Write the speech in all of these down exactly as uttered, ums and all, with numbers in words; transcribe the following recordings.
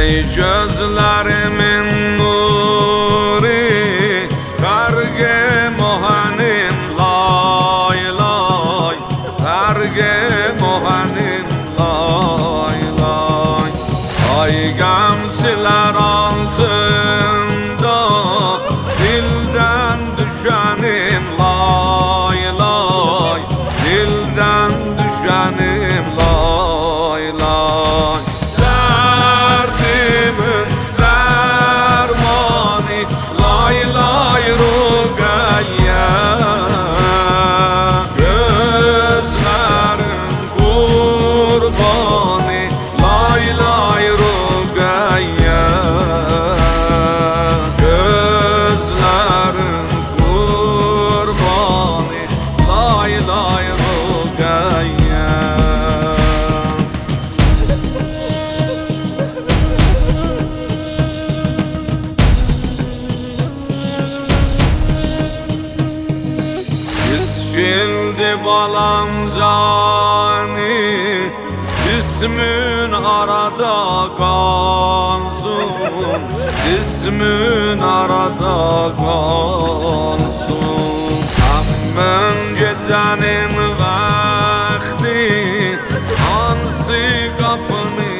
Ey gözlerimin nuri, karge mohanim lay lay, karge mohanim lay lay. Ay gamçılar altında dilden düşenim lay lay, dilden düşenim lay lay. Derdimin dermani lay lay Rugayye, gözlerin kurbanı lay lay Rugayye, gözlerin kurbanı lay lay Rugayye. Şimdi balam cani, cismin arada kalsın, cismin arada kalsın. Ammın gecenin vakti, hansı kapını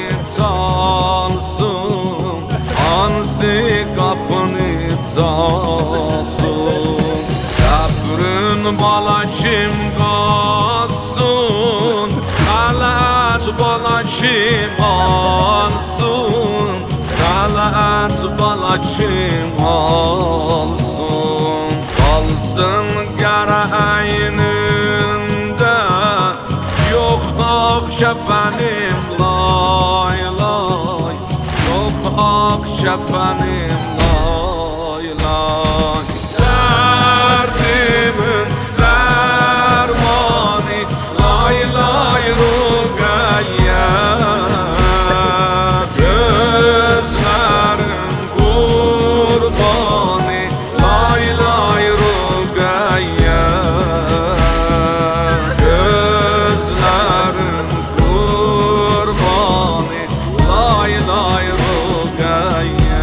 çalsın, hansı kapını çalsın. Köprün bala kim kalsın, kalat bala kim alsın, kalat bala kim alsın. Kalsın kara aynında, yok ak şefenim lay lay, yok ak şefenim lay lay. Derdimin dermani lay lay Rugayye, gözlerin kurbanı lay lay Rugayye, gözlerin kurbanı lay lay Rugayye.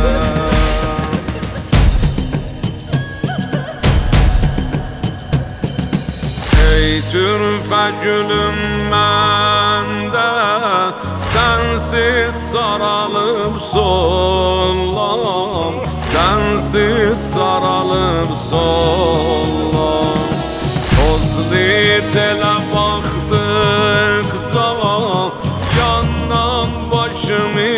Ey türfe gülüm mende, sensiz saralıp sollam, sensiz saralıp sollam. Tozlu tele baktıkça yandan başımı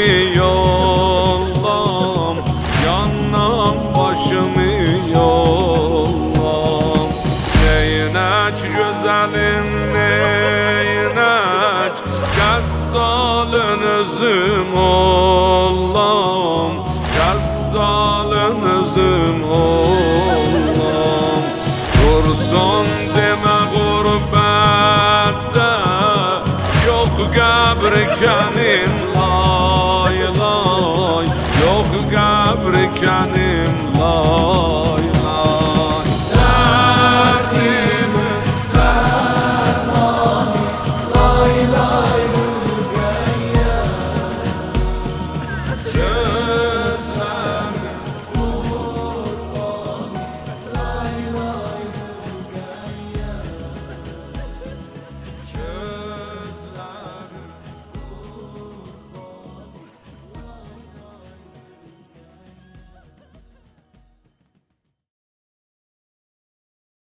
yollam, yandan başımı yollam. Neynek güzelin neynek, Gassalın özüm ollam, Gassalın özüm ollam. Dursun deme gurbette, yok kabri kenim